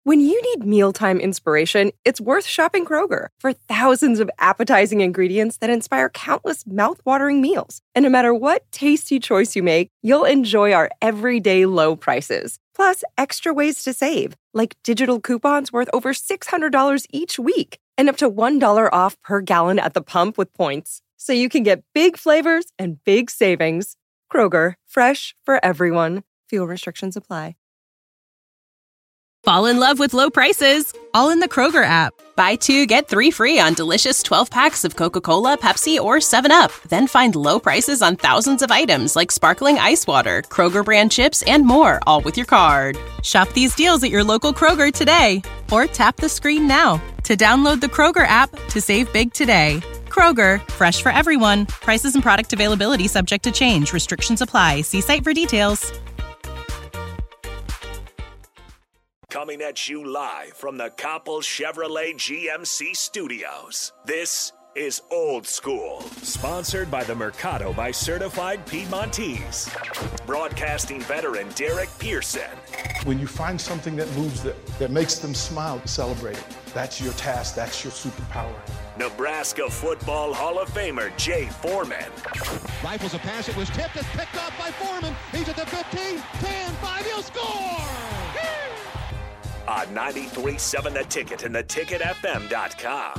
When you need mealtime inspiration, it's worth shopping Kroger for thousands of appetizing ingredients that inspire countless mouth-watering meals. And no matter what tasty choice you make, you'll enjoy our everyday low prices. Plus, extra ways to save, like digital coupons worth over $600 each week and up to $1 off per gallon at the pump with points. So you can get big flavors and big savings. Kroger, fresh for everyone. Fuel restrictions apply. Fall in love with low prices, all in the Kroger app. Buy 2, get 3 free on delicious 12-packs of Coca-Cola, Pepsi, or 7-Up. Then find low prices on thousands of items like sparkling ice water, Kroger brand chips, and more, all with your card. Shop these deals at your local Kroger today, or tap the screen now to download the Kroger app to save big today. Kroger, fresh for everyone. Prices and product availability subject to change. Restrictions apply. See site for details. Coming at you live from the Coppel Chevrolet GMC studios. This is Old School, sponsored by the Mercado by Certified Piedmontese. Broadcasting veteran Derek Pearson. When you find something that moves that makes them smile, celebrate it. That's your task. That's your superpower. Nebraska Football Hall of Famer Jay Foreman. Rifles a pass. It was tipped. It's picked up by Foreman. He's at the 15, 10, 5. He'll score! On 93.7 The Ticket and theticketfm.com.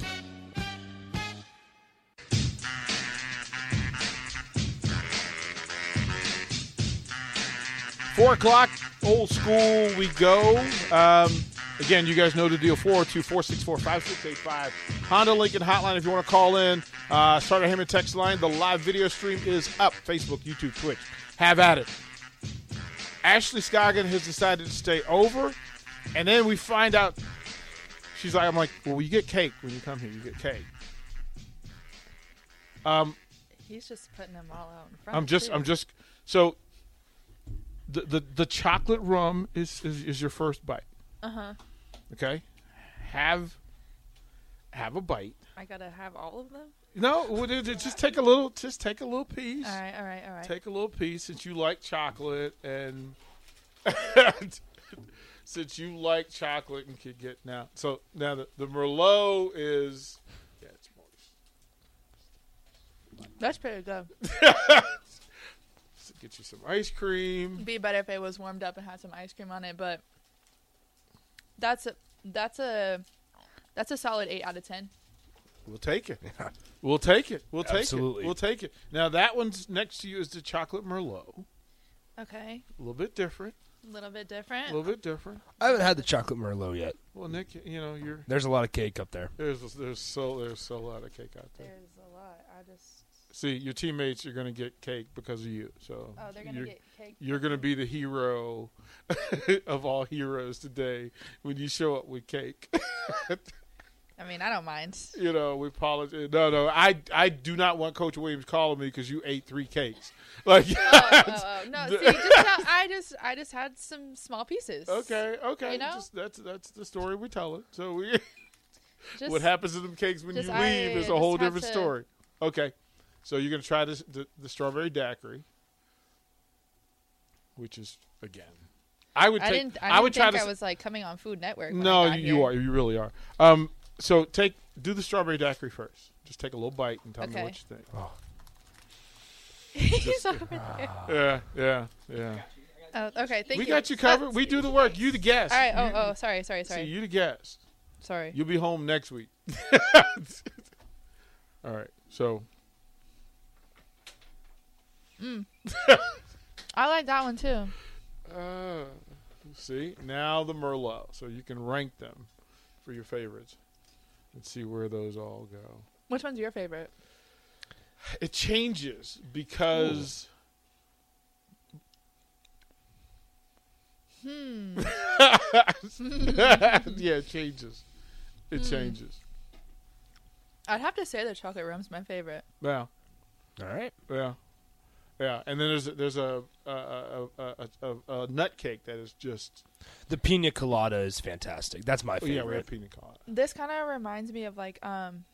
Four o'clock, Old School, we go. Again, you guys know the deal, 402-464-5685. Honda Lincoln Hotline if you want to call in. Starter Hammond text line. The live video stream is up. Facebook, YouTube, Twitch. Have at it. Ashley Scoggin has decided to stay over. And then we find out, I'm like, well, you get cake when you come here. You get cake. He's just putting them all out in front. I'm just, so the chocolate rum is your first bite. Uh-huh. Okay. Have a bite. I gotta have all of them? No, just take a little piece. All right. Take a little piece since you like chocolate and since you like chocolate and could get now. So now the Merlot is it's moist. That's pretty good. So get you some ice cream. It'd be better if it was warmed up and had some ice cream on it, but that's a solid 8 out of 10. We'll take it. We'll take it. Absolutely. We'll take it. Now that one's next to you is the chocolate Merlot. Okay. A little bit different. A little bit different. I haven't had the chocolate Merlot yet. Well, Nick, There's a lot of cake up there. There's so lot of cake out there. There's a lot. See, your teammates are going to get cake because of you. So they're going to get cake. You're going to be the hero of all heroes today when you show up with cake. I mean, I don't mind. We apologize. No, I do not want Coach Williams calling me because you ate 3 cakes. Like, no. See, I just had some small pieces. Okay. You know? That's the story we tell it. So what happens to them cakes when you leave is a whole different story. Okay, so you're gonna try the strawberry daiquiri, which is again. I would think I was like coming on Food Network. No, you are. You really are. So do the strawberry daiquiri first. Just take a little bite and tell me what you think. Oh. He's over there. Yeah. Oh, okay, thank you. We got you covered. We do the work. You the guest. All right. Sorry. See, you the guest. Sorry. You'll be home next week. All right. So. I like that one too. See, now the Merlot. So you can rank them for your favorites and see where those all go. Which one's your favorite? It changes because yeah, it changes. It changes. I'd have to say the chocolate rum's my favorite. Yeah. All right. Yeah, and then there's a nut cake that is just the pina colada is fantastic. That's my favorite. Yeah, we have pina colada. This kind of reminds me of like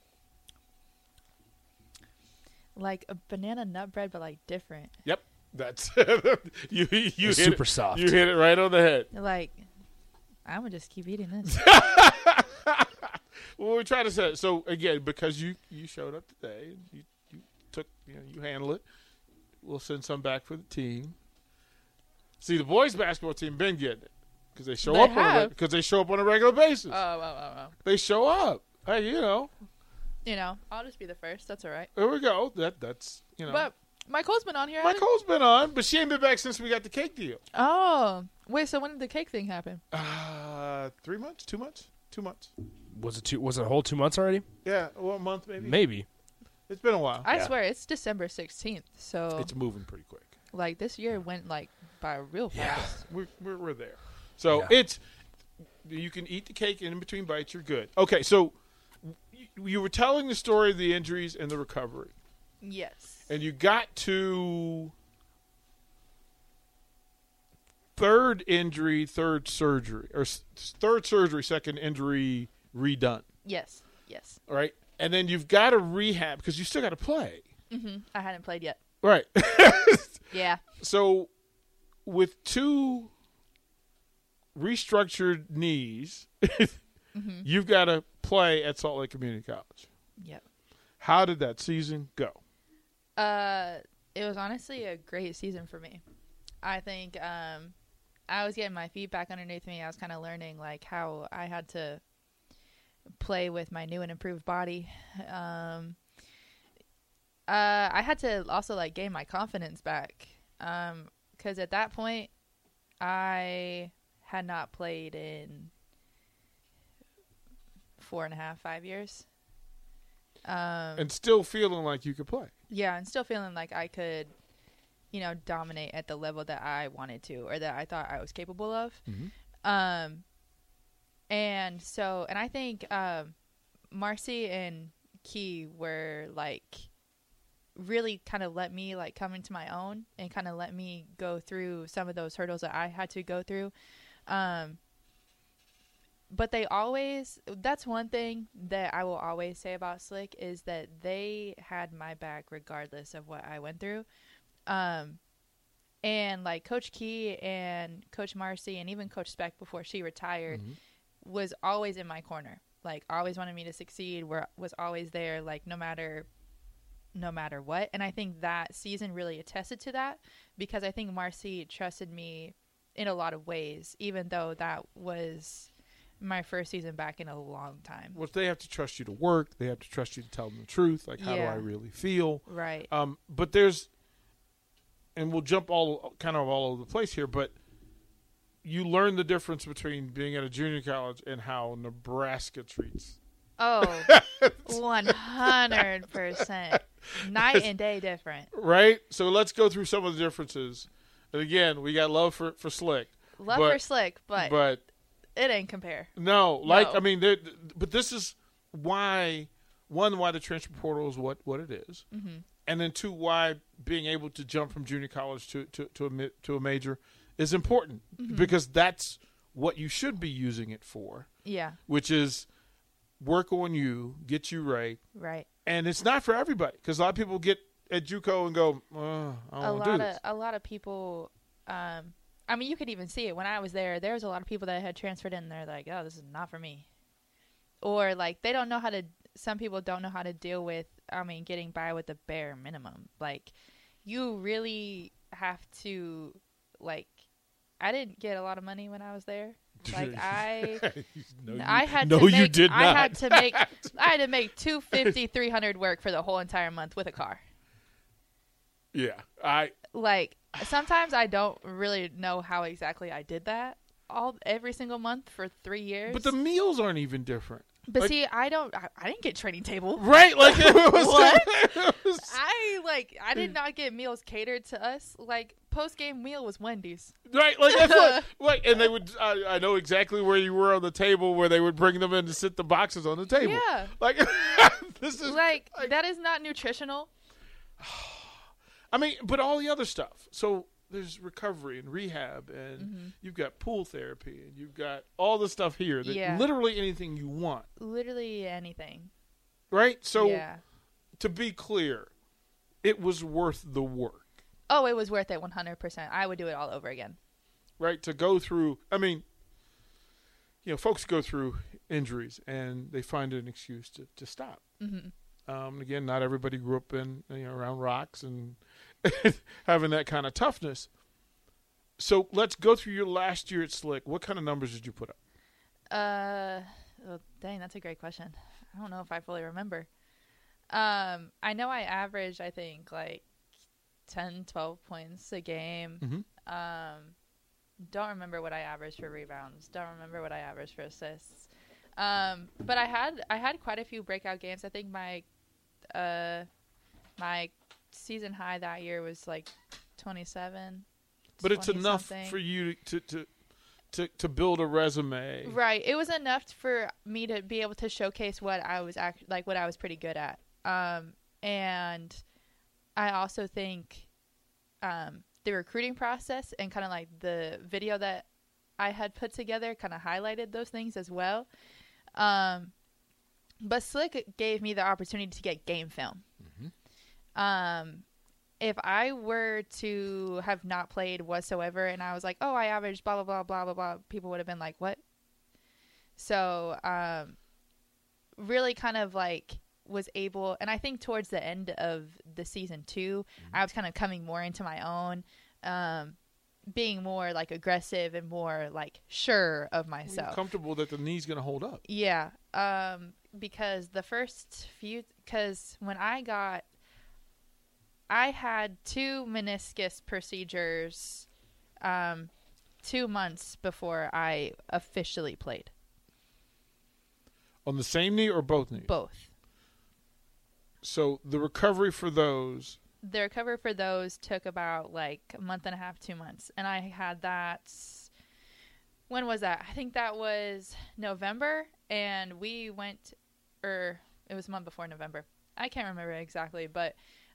a banana nut bread, but like different. Yep, that's you. It's super soft. You hit it right on the head. Like, I'm gonna just keep eating this. Well, we're trying to say so again because you showed up today. You took you handle it. We'll send some back for the team. See, the boys basketball team been getting it because they show up on a regular basis. Oh. They show up. Hey, I'll just be the first. That's all right. There we go. That's But my Cole's been on here. Cole's been on, but she ain't been back since we got the cake deal. Oh, wait. So when did the cake thing happen? 3 months, 2 months, 2 months. Was it a whole 2 months already? Yeah, well, a month maybe. Maybe. It's been a while. I swear it's December 16th. So it's moving pretty quick. Like this year went like by real fast. Yeah, we're there. So you can eat the cake in between bites. You're good. Okay, so you were telling the story of the injuries and the recovery. Yes. And you got to third injury, third surgery, or third surgery, second injury redone. Yes. All right. And then you've got to rehab because you still got to play. Mm-hmm. I hadn't played yet. Right. Yeah. So with 2 restructured knees, you've got to play at Salt Lake Community College. Yep. How did that season go? It was honestly a great season for me. I think I was getting my feet back underneath me. I was kind of learning like how I had to play with my new and improved body. I had to also like gain my confidence back because at that point I had not played in 4.5, 5 years. And still feeling like you could play. Yeah, and still feeling like I could, dominate at the level that I wanted to or that I thought I was capable of. Mm-hmm. And I think Marcy and Key were like really kind of let me like come into my own and kind of let me go through some of those hurdles that I had to go through. But that's one thing that I will always say about Slick is that they had my back regardless of what I went through. And like Coach Key and Coach Marcy and even Coach Speck before she retired was always in my corner. Like always wanted me to succeed, was always there, like no matter what. And I think that season really attested to that because I think Marcy trusted me in a lot of ways, even though that was my first season back in a long time. Well, they have to trust you to work. They have to trust you to tell them the truth. Like, how do I really feel? Right. But and we'll jump all over the place here, but you learn the difference between being at a junior college and how Nebraska treats. Oh, 100%. Night and day different. Right? So let's go through some of the differences. And again, we got love for Slick. For Slick, but it ain't compare. No. I mean, but this is why, one, why the transfer portal is what it is. Mm-hmm. And then 2, why being able to jump from junior college to a major is important because that's what you should be using it for. Yeah. Which is work on you, get you right. Right. And it's not for everybody because a lot of people get at JUCO and go, I don't want to do this. A lot of people, I mean, you could even see it. When I was there was a lot of people that had transferred in. They're like, oh, this is not for me. Or like some people don't know how to deal with, getting by with the bare minimum. Like you really have to, like, I didn't get a lot of money when I was there. Like I had to make $250, $300 work for the whole entire month with a car. Yeah, sometimes I don't really know how exactly I did that every single month for 3 years. But the meals aren't even different. But see, I didn't get training table. Right, like it was what? I did not get meals catered to us. Like post-game meal was Wendy's. Right, like that's what, and they would. I know exactly where you were on the table where they would bring them in to sit the boxes on the table. Yeah, like this is like that is not nutritional. I mean, but all the other stuff. So there's recovery and rehab, and you've got pool therapy, and you've got all the stuff here. Literally anything you want. Literally anything. Right? So to be clear, it was worth the work. Oh, it was worth it 100%. I would do it all over again. Right? To go through, I mean, folks go through injuries and they find an excuse to stop. Again, not everybody grew up in around rocks and having that kind of toughness. So let's go through your last year at Slick. What kind of numbers did you put up? Dang, that's a great question. I don't know if I fully remember. I know I averaged, I think, like 10, 12 points a game. Don't remember what I averaged for rebounds. Don't remember what I averaged for assists. But I had quite a few breakout games. I think my season high that year was like 27. But it's enough for you to build a resume. Right. It was enough for me to be able to showcase what I was what I was pretty good at. And I also think the recruiting process and kind of like the video that I had put together kind of highlighted those things as well. But Slick gave me the opportunity to get game film. If I were to have not played whatsoever and I was like, oh, I averaged blah, blah, blah, blah, blah, blah, people would have been like, what? So really kind of like was able, and I think towards the end of the season 2, I was kind of coming more into my own, being more like aggressive and more like sure of myself. You're comfortable that the knee's going to hold up. Yeah. Because the first few, because when I had 2 meniscus procedures 2 months before I officially played. On the same knee or both knees? Both. So the recovery for those? The recovery for those took about like a month and a half, 2 months. And I had that, when was that? I think that was November. And we went, or it was a month before November. I can't remember exactly, but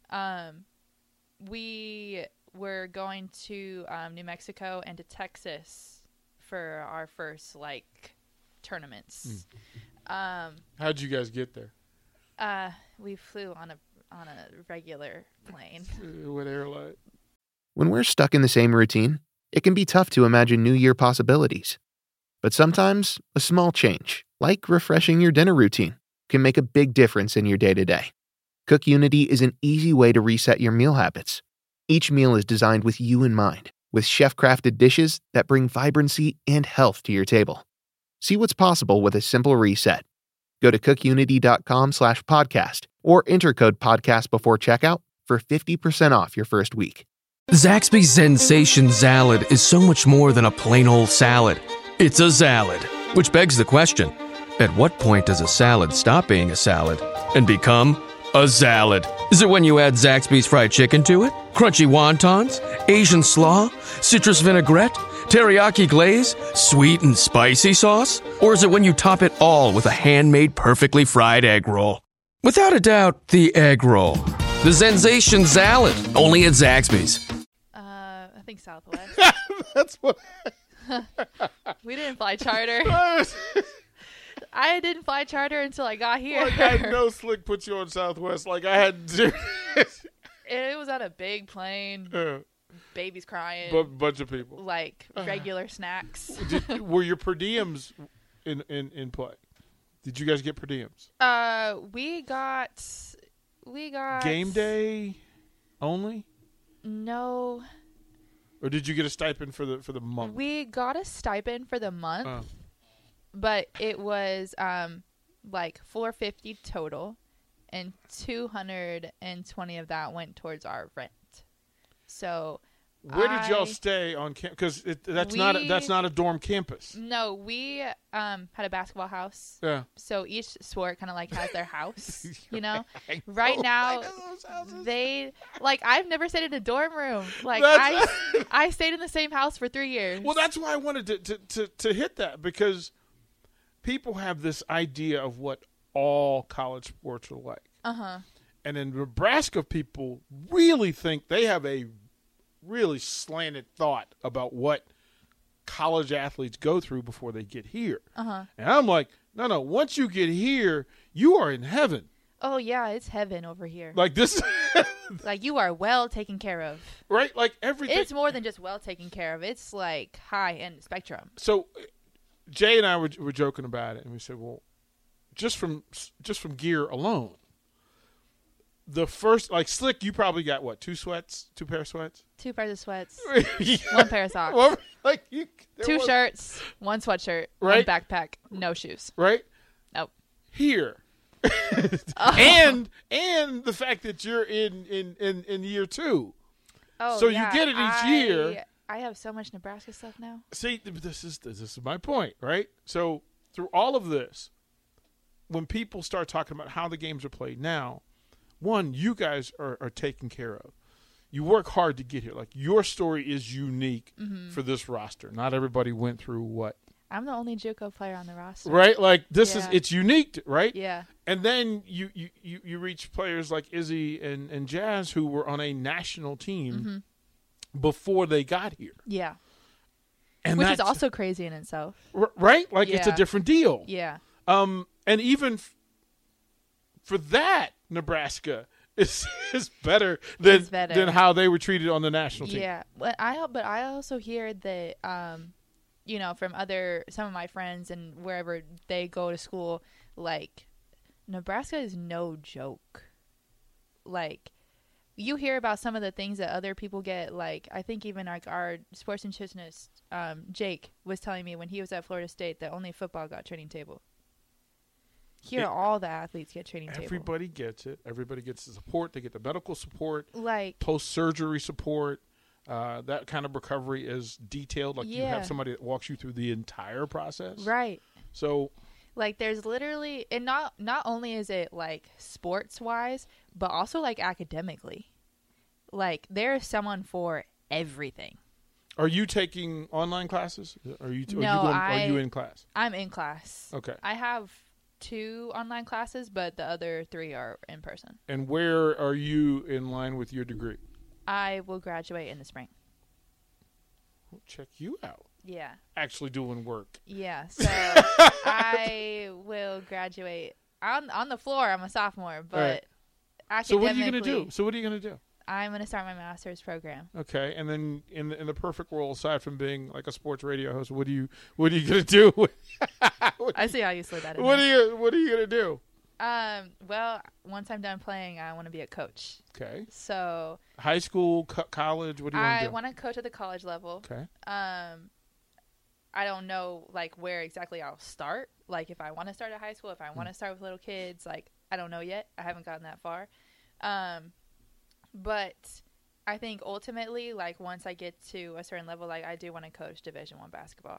we were going to New Mexico and to Texas for our first like tournaments. How'd you guys get there? We flew on a regular plane. What airline? When we're stuck in the same routine, it can be tough to imagine new year possibilities. But sometimes a small change, like refreshing your dinner routine, can make a big difference in your day-to-day. Cook Unity is an easy way to reset your meal habits. Each meal is designed with you in mind, with chef-crafted dishes that bring vibrancy and health to your table. See what's possible with a simple reset. Go to cookunity.com/podcast or enter code podcast before checkout for 50% off your first week. Zaxby's Sensation Salad is so much more than a plain old salad. It's a salad, which begs the question, at what point does a salad stop being a salad and become a salad? Is it when you add Zaxby's fried chicken to it? Crunchy wontons? Asian slaw? Citrus vinaigrette? Teriyaki glaze? Sweet and spicy sauce? Or is it when you top it all with a handmade perfectly fried egg roll? Without a doubt, the egg roll. The Sensation Salad, only at Zaxby's. I think Southwest. That's what... We didn't fly charter. I didn't fly charter until I got here. Like I know Slick put you on Southwest. Like I had to. It was on a big plane. Yeah. Babies crying. Bunch of people. Like regular snacks. Were your per diems in play? Did you guys get per diems? We got game day only? No. Or did you get a stipend for the month? We got a stipend for the month. But it was like $450 total, and $220 of that went towards our rent. So where did y'all stay on campus? Because that's not a dorm campus. No, we had a basketball house. Yeah. So each sport kind of like has their house, you know. Right now, I've never stayed in a dorm room. Like I stayed in the same house for 3 years. Well, that's why I wanted to hit that, because people have this idea of what all college sports are like. And in Nebraska, people really think they have a really slanted thought about what college athletes go through before they get here. And I'm like, no, once you get here, you are in heaven. Oh, yeah, it's heaven over here. Like this. Like you are well taken care of. Right? Like everything. It's more than just well taken care of. It's like high-end spectrum. So Jay and I were joking about it, and we said, well, just from gear alone, the first, like Slick, you probably got what, 2 pair of sweats? 2 pairs of sweats, Yeah. 1 pair of socks, Well, 2 shirts, 1 sweatshirt, Right. 1 backpack, no shoes. Right? Nope. Here. And the fact that you're in year 2. Oh, So yeah, you get it each year. I have so much Nebraska stuff now. See, this is my point, right? So through all of this, when people start talking about how the games are played now, one, you guys are taken care of. You work hard to get here. Like, your story is unique for this roster. Not everybody went through what. I'm the only JUCO player on the roster. Right? Like, this Yeah. it's unique, right? Yeah. And then you reach players like Izzy and Jazz who were on a national team before they got here. Yeah. And Which is that's also crazy in itself. right? Like, it's a Yeah. different deal. Yeah. And even for that, Nebraska is better than It's better. than how they were treated on the national team. Yeah. But I also hear that from some of my friends and wherever they go to school, like, Nebraska is no joke. Like, you hear about some of the things that other people get. Like, I think even like our sports nutritionist, Jake, was telling me when he was at Florida State that only football got training table. Here, all the athletes get training table. Everybody gets it. Everybody gets the support. They get the medical support, Like, post-surgery support. That kind of recovery is detailed. Like, you Yeah. have somebody that walks you through the entire process. right. So, Like, there's literally, and not only is it like sports wise, but also like academically. Like, there's someone for everything. are you taking online classes? Are you in class? I'm in class. Okay. I have 2 online classes, but the other 3 are in person. And where are you in line with your degree? I will graduate in the spring. Well, check you out. Yeah. Actually doing work. Yeah. So I will graduate on the floor. I'm a sophomore, but Right. So what are you academically, going to do? I'm going to start my master's program. Okay, and then in the perfect world, aside from being like a sports radio host, what are you going to do? I see how you slid that in. What are you going to do? Well, once I'm done playing, I want to be a coach. Okay. So High school, college, what do you want to I do? want to coach at the college level. Okay. I don't know like where exactly I'll start. Like, if I want to start at high school, if I want to start with little kids, like, I don't know yet. I haven't gotten that far. But I think ultimately, like, once I get to a certain level, like, I do want to coach Division I basketball.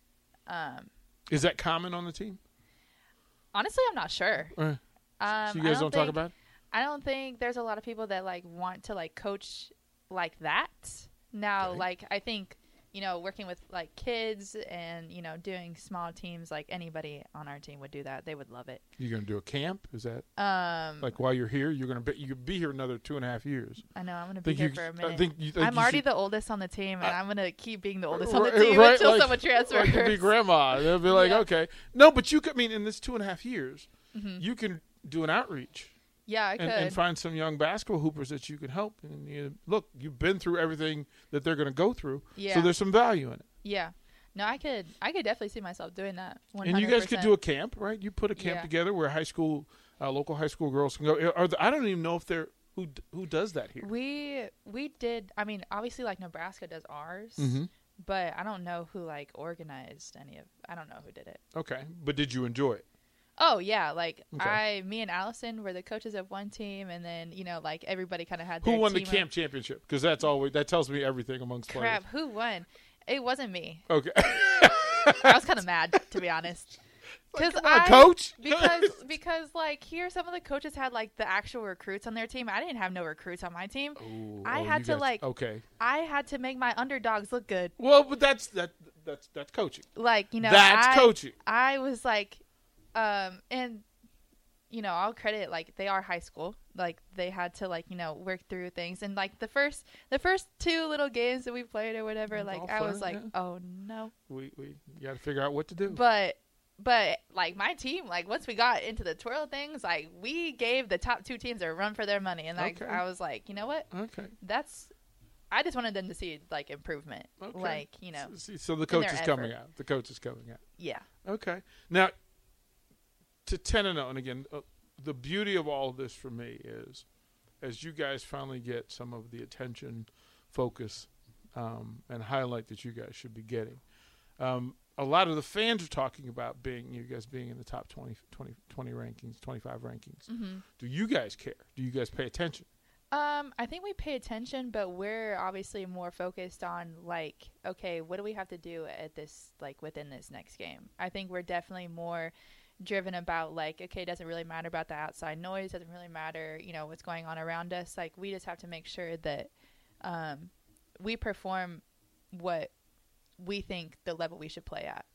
Is that common on the team? Honestly, I'm not sure. So you guys don't talk about it? I don't think there's a lot of people that like want to like coach like that. Now, Okay. like, I think, working with like kids and, doing small teams, like anybody on our team would do that. They would love it. You going to do a camp? Is that like while you're here? You could be here another 2.5 years. I know, I'm going to be here for a minute. think I'm you already should- the oldest on the team, and I'm going to keep being the oldest on the Right, team right, until like- someone transfers. Like you'll be grandma. They'll be like, Yeah. okay. No, but you could, in this 2.5 years, you can do an outreach. Yeah, I could. And find some young basketball hoopers that you can help. And you've been through everything that they're going to go through. Yeah. So there's some value in it. Yeah. No, I could definitely see myself doing that. 100%. And you guys could do a camp, right? You put a camp Yeah. together where local high school girls can go. I don't even know if they're who does that here. We did. I mean, obviously, like, Nebraska does ours, but I don't know who like organized any of. I don't know who did it. Okay, but did you enjoy it? Oh yeah, like Okay. me and Allison were the coaches of one team, and then like everybody kind of had their Who won the team camp championship? Because that tells me everything amongst Crap, players. who won? It wasn't me. Okay. I was kind of mad, to be honest. Come on, coach. because like here some of the coaches had like the actual recruits on their team. I didn't have no recruits on my team. I had to I had to make my underdogs look good. Well, but that's coaching. Like, that's coaching. I was like, and I'll credit, like, they are high school. Like, they had to, like, work through things. And, like, the first 2 little games that we played or whatever, like, I was like, oh, no. We got to figure out what to do. But, like, my team, like, once we got into the twirl things, like, we gave the top 2 teams a run for their money. And, like, Okay. I was like, you know what? Okay. That's I just wanted them to see like improvement. Okay. Like, you know. So the coach is coming out. The coach is coming out. Yeah. Okay. Now, to 10-0, and again, the beauty of all of this for me is, as you guys finally get some of the attention, focus, and highlight that you guys should be getting, a lot of the fans are talking about you guys being in the top 20 rankings, 25 rankings. Mm-hmm. Do you guys care? Do you guys pay attention? I think we pay attention, but we're obviously more focused on like, okay, what do we have to do at this, like within this next game? I think we're definitely more driven about like, okay, it doesn't really matter about the outside noise, doesn't really matter, you know, what's going on around us. Like, we just have to make sure that we perform what we think the level we should play at.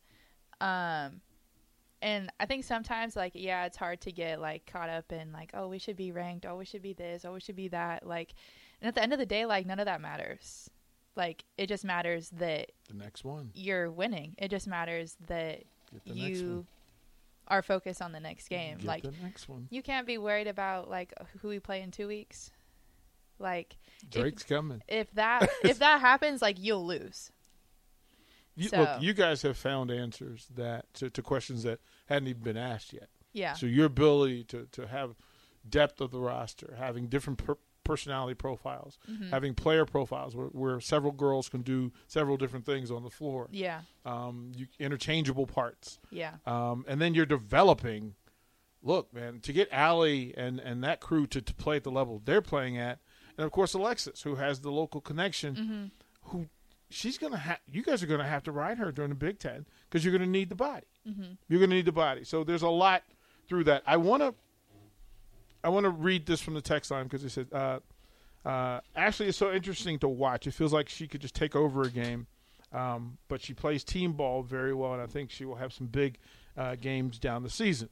And I think sometimes, like, yeah, it's hard to get, like, caught up in, like, oh, we should be ranked, oh, we should be this, oh, we should be that. Like, and at the end of the day, like, none of that matters. Like, it just matters that the next one you're winning. It just matters that you are focused on the next game. Get like, the next one. You can't be worried about, like, who we play in 2 weeks. Like, Drake's coming. If that happens, like, you'll lose. Look, you guys have found answers to questions that hadn't even been asked yet. Yeah. So your ability to have depth of the roster, having different personality profiles, mm-hmm. having player profiles where several girls can do several different things on the floor. Yeah. Interchangeable parts. Yeah. And then you're developing. Look, man, to get Allie and that crew to play at the level they're playing at, and of course Alexis, who has the local connection, mm-hmm. who. You guys are going to have to ride her during the Big Ten because you're going to need the body. Mm-hmm. You're going to need the body. So there's a lot through that. I want to read this from the text line because it said, Ashley is so interesting to watch. It feels like she could just take over a game, but she plays team ball very well, and I think she will have some big games down the season.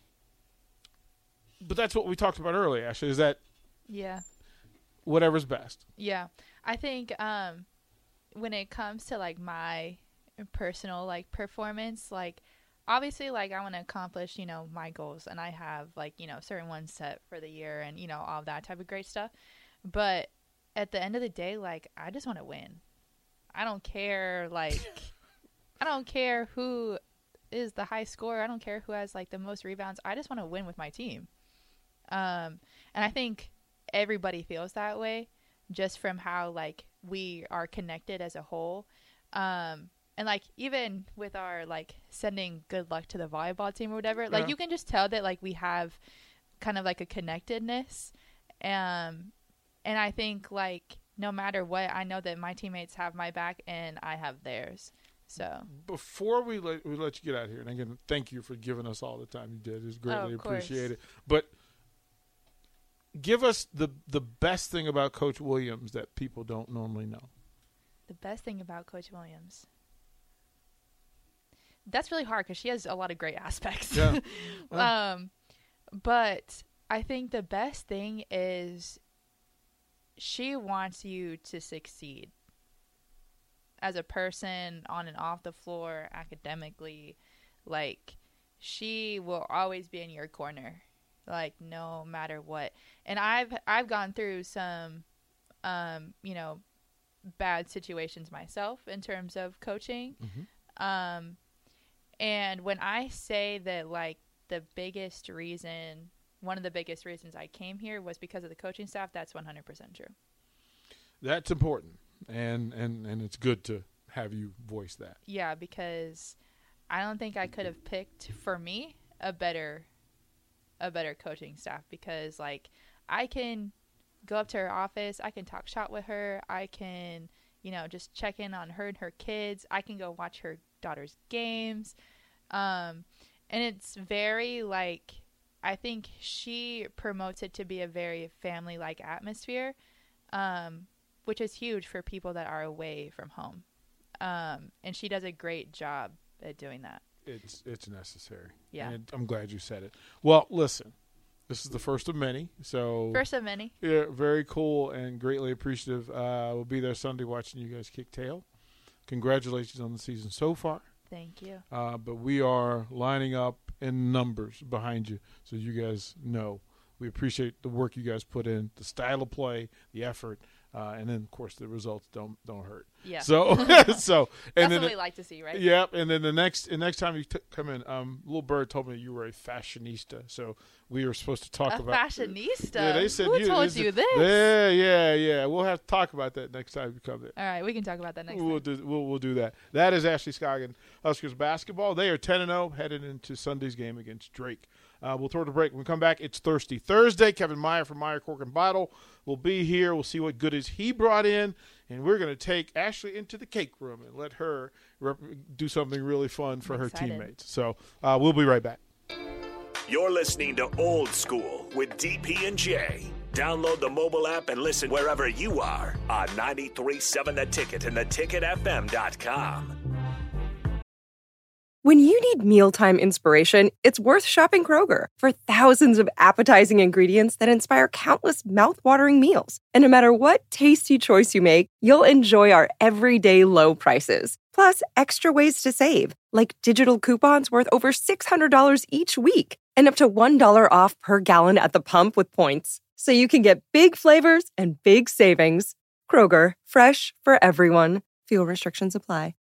But that's what we talked about earlier, Ashley, is that whatever's best. Yeah. I think when it comes to like my personal like performance, like obviously like I want to accomplish, you know, my goals, and I have like, you know, certain ones set for the year and, you know, all that type of great stuff. But at the end of the day, like, I just want to win. I don't care, like, I don't care who is the high scorer. I don't care who has like the most rebounds. I just want to win with my team. And I think everybody feels that way just from how like we are connected as a whole. And like even with our like sending good luck to the volleyball team or whatever, like you can just tell that like we have kind of like a connectedness. And I think like no matter what, I know that my teammates have my back and I have theirs. So before we let you get out of here, and again, thank you for giving us all the time you did. It's greatly appreciated. But give us the best thing about Coach Williams that people don't normally know. The best thing about Coach Williams. That's really hard because she has a lot of great aspects. Yeah. But I think the best thing is she wants you to succeed as a person, on and off the floor, academically. Like, she will always be in your corner, like, no matter what. And I've gone through some, you know, bad situations myself in terms of coaching. Mm-hmm. And when I say that, like, one of the biggest reasons I came here was because of the coaching staff, that's 100% true. That's important. And it's good to have you voice that. Yeah, because I don't think I could have picked, for me, a better coaching staff, because like I can go up to her office, I can talk shop with her, I can, you know, just check in on her and her kids, I can go watch her daughter's games, and it's very like, I think she promotes it to be a very family like atmosphere, which is huge for people that are away from home, and she does a great job at doing that. It's necessary. Yeah. And I'm glad you said it. Well, listen, this is the first of many. So first of many. Yeah, very cool and greatly appreciative. We'll be there Sunday watching you guys kick tail. Congratulations on the season so far. Thank you. But we are lining up in numbers behind you, so you guys know. We appreciate the work you guys put in, the style of play, the effort. And then, of course, the results don't hurt. Yeah. So, That's and what then we like to see, right? Yep. And then the next time you come in, Little Bird told me you were a fashionista. So we were supposed to talk about fashionista. Yeah, they said Who told you this? Yeah. We'll have to talk about that next time you come in. All right, we can talk about that next We'll do that. That is Ashley Scoggin, Huskers basketball. They are 10-0 headed into Sunday's game against Drake. We'll throw it a break. When we come back, it's Thirsty Thursday. Kevin Meyer from Meyer Cork and Bottle will be here. We'll see what goodies he brought in, and we're going to take Ashley into the cake room and let her do something really fun for her teammates. So we'll be right back. You're listening to Old School with DP and J. Download the mobile app and listen wherever you are on 93.7 The Ticket and theticketfm.com. When you need mealtime inspiration, it's worth shopping Kroger for thousands of appetizing ingredients that inspire countless mouth-watering meals. And no matter what tasty choice you make, you'll enjoy our everyday low prices. Plus, extra ways to save, like digital coupons worth over $600 each week and up to $1 off per gallon at the pump with points. So you can get big flavors and big savings. Kroger, fresh for everyone. Fuel restrictions apply.